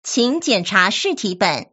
请检查试题本。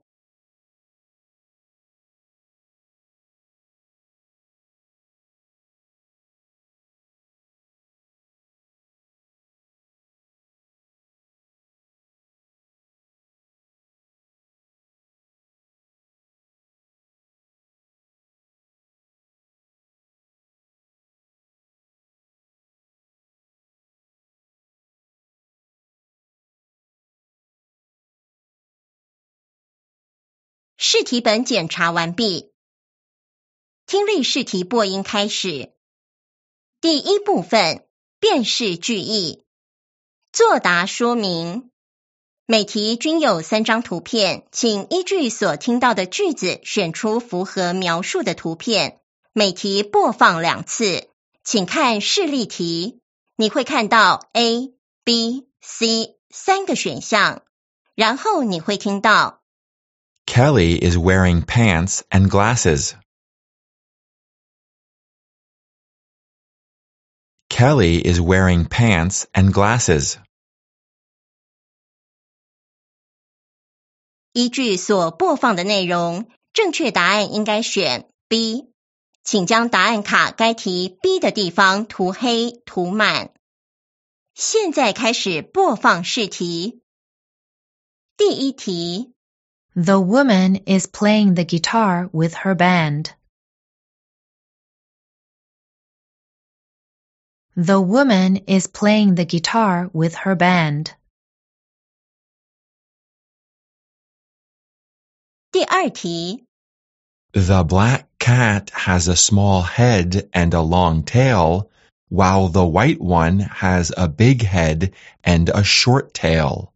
试题本检查完毕。听力试题播音开始。第一部分，辨识句意。作答说明。每题均有3张图片，请依据所听到的句子选出符合描述的图片。每题播放2次，请看示例题。你会看到 A、B、C 3个选项，然后你会听到 Kelly is wearing pants and glasses. Kelly is wearing pants and glasses. 依据所播放的内容，正确答案应该选 B。请将答案卡该题 B 的地方涂黑涂满。现在开始播放试题。第一题。 The woman is playing the guitar with her band. The woman is playing the guitar with her band. 第二题。 The black cat has a small head and a long tail, while the white one has a big head and a short tail.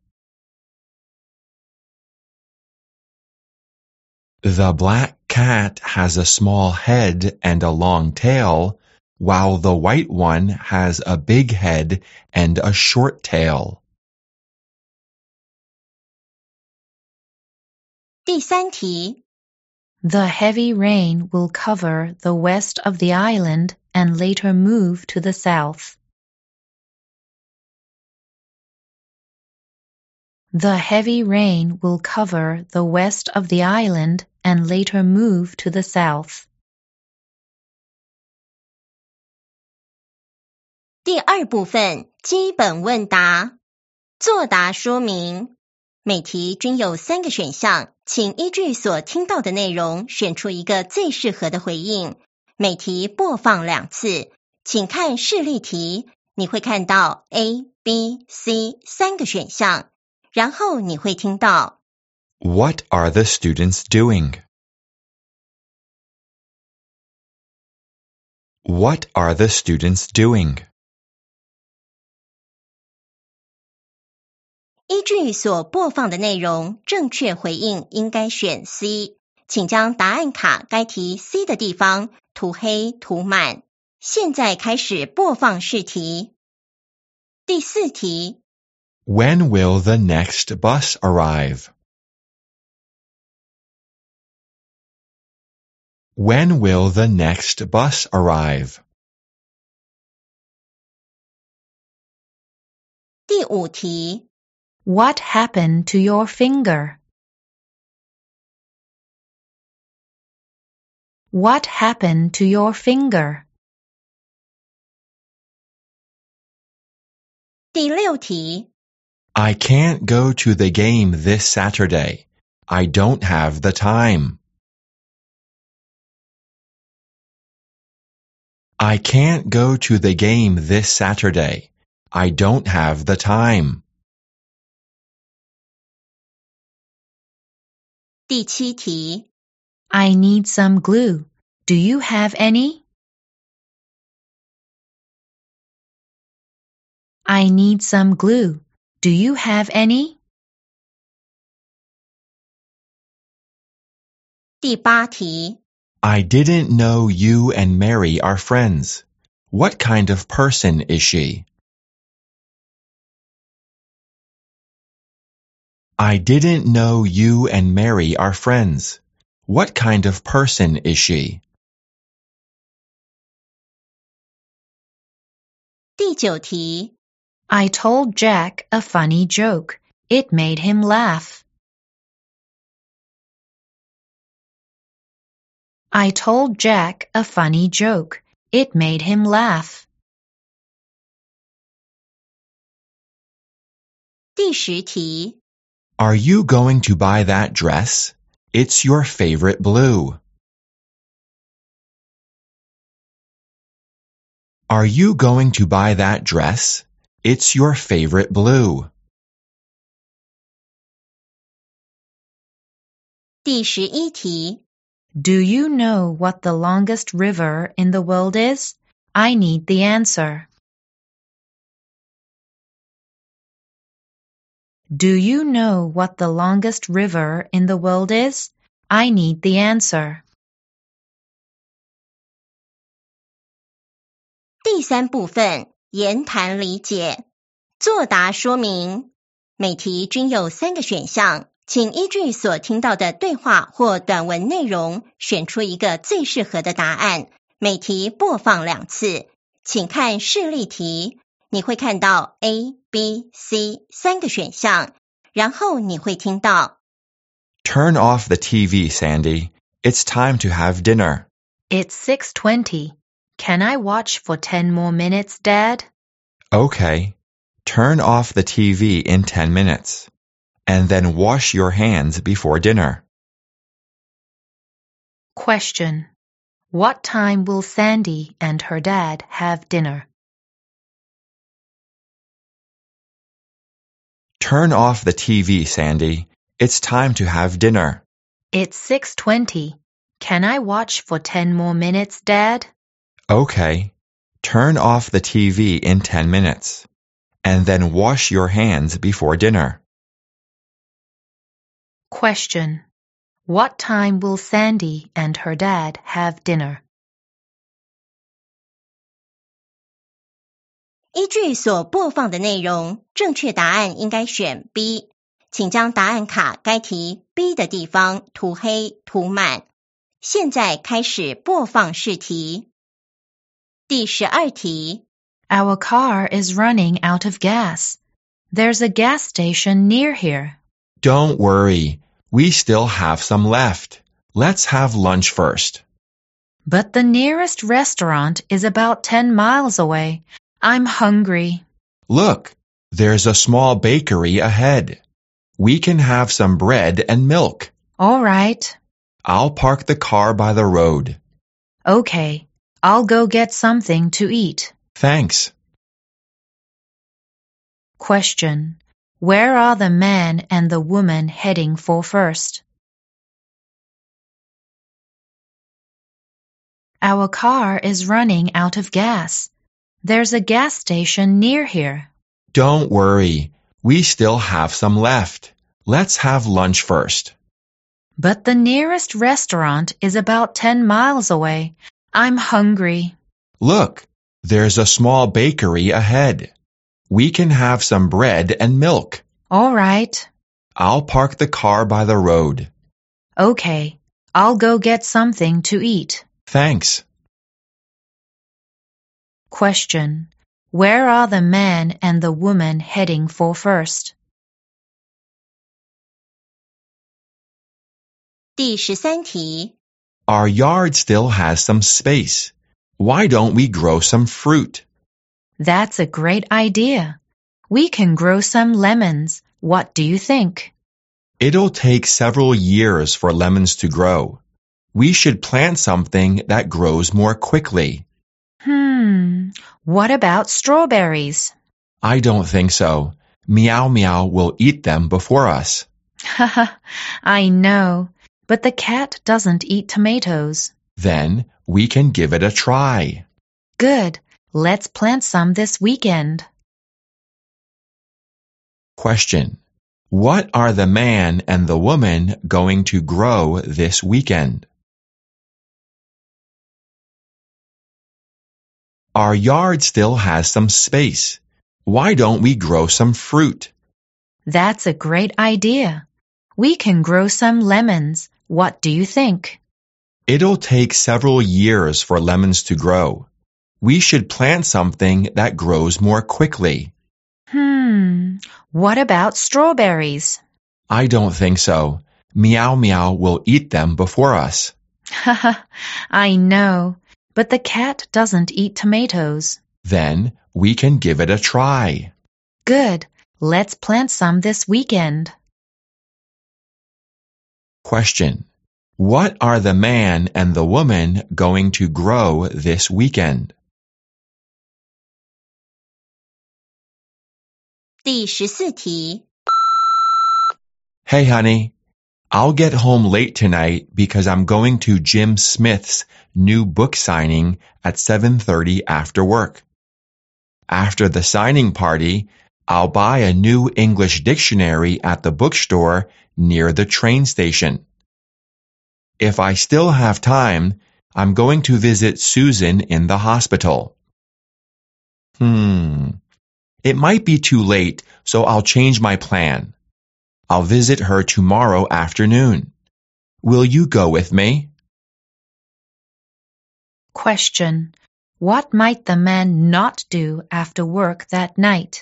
The black cat has a small head and a long tail, while the white one has a big head and a short tail. 第三题。 The heavy rain will cover the west of the island and later move to the south. The heavy rain will cover the west of the island and later move to the south. 第二部分，基本问答。作答说明。每题均有3个选项，请依据所听到的内容选出一个最适合的回应。每题播放2次，请看示例题。你会看到 A、B、C 3个选项，然后你会听到 What are the students doing? What are the students doing? 依据所播放的内容，正确回应应该选 C。请将答案卡该题 C 的地方涂黑涂满。现在开始播放试题。第4题。 When will the next bus arrive? When will the next bus arrive? 第5题。 What happened to your finger? What happened to your finger? 第6题。 I can't go to the game this Saturday. I don't have the time. I can't go to the game this Saturday. I don't have the time. 第7题。 I need some glue. Do you have any? I need some glue. Do you have any? 第8题。 I didn't know you and Mary are friends. What kind of person is she? I didn't know you and Mary are friends. What kind of person is she? 第9题。 I told Jack a funny joke. It made him laugh. I told Jack a funny joke. It made him laugh. 第10题 Are you going to buy that dress? It's your favorite blue. Are you going to buy that dress? It's your favorite blue. 第11题 Do you know what the longest river in the world is? I need the answer. Do you know what the longest river in the world is? I need the answer. 第3部分言谈理解作答说明每题均有3个选项，请依据所听到的对话或短文内容选出一个最适合的答案，每题播放2次。请看示例题，你会看到 A、B、C 3个选项，然后你会听到 Turn off the TV, Sandy. It's time to have dinner. It's 6:20. Can I watch for 10 more minutes, Dad? Okay. Turn off the TV in 10 minutes. And then wash your hands before dinner. Question. What time will Sandy and her dad have dinner? Turn off the TV, Sandy. It's time to have dinner. It's 6:20. Can I watch for 10 more minutes, Dad? Okay. Turn off the TV in 10 minutes. And then wash your hands before dinner. Question. What time will Sandy and her dad have dinner? 依据所播放的内容，正确答案应该选 B， 请将答案卡该题 B 的地方涂黑涂满。现在开始播放试题。第12题 Our car is running out of gas. There's a gas station near here. Don't worry. We still have some left. Let's have lunch first. But the nearest restaurant is about 10 miles away. I'm hungry. Look, there's a small bakery ahead. We can have some bread and milk. All right. I'll park the car by the road. Okay. I'll go get something to eat. Thanks. Question. Where are the man and the woman heading for first? Our car is running out of gas. There's a gas station near here. Don't worry. We still have some left. Let's have lunch first. But the nearest restaurant is about 10 miles away. I'm hungry. Look, there's a small bakery ahead. We can have some bread and milk. All right. I'll park the car by the road. Okay. I'll go get something to eat. Thanks. Question. Where are the man and the woman heading for first? 第13题 Our yard still has some space. Why don't we grow some fruit? That's a great idea. We can grow some lemons. What do you think? It'll take several years for lemons to grow. We should plant something that grows more quickly. What about strawberries? I don't think so. Meow Meow will eat them before us. I know, but the cat doesn't eat tomatoes. Then we can give it a try. Good. Let's plant some this weekend. Question. What are the man and the woman going to grow this weekend? Our yard still has some space. Why don't we grow some fruit? That's a great idea. We can grow some lemons. What do you think? It'll take several years for lemons to grow. We should plant something that grows more quickly. What about strawberries? I don't think so. Meow Meow will eat them before us. I know, but the cat doesn't eat tomatoes. Then we can give it a try. Good. Let's plant some this weekend. Question. What are the man and the woman going to grow this weekend? 第14题 Hey honey, I'll get home late tonight because I'm going to Jim Smith's new book signing at 7:30 after work. After the signing party, I'll buy a new English dictionary at the bookstore near the train station. If I still have time, I'm going to visit Susan in the hospital. It might be too late, so I'll change my plan. I'll visit her tomorrow afternoon. Will you go with me? Question. What might the man not do after work that night?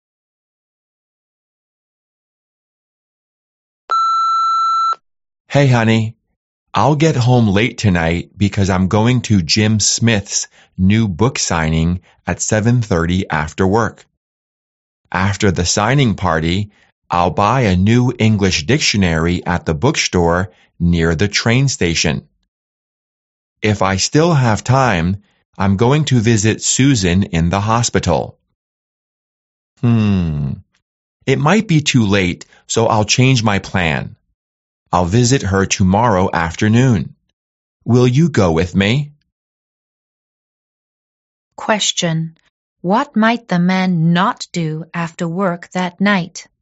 Hey honey, I'll get home late tonight because I'm going to Jim Smith's new book signing at 7:30 after work. After the signing party, I'll buy a new English dictionary at the bookstore near the train station. If I still have time, I'm going to visit Susan in the hospital. It might be too late, so I'll change my plan. I'll visit her tomorrow afternoon. Will you go with me? Question. What might the man not do after work that night?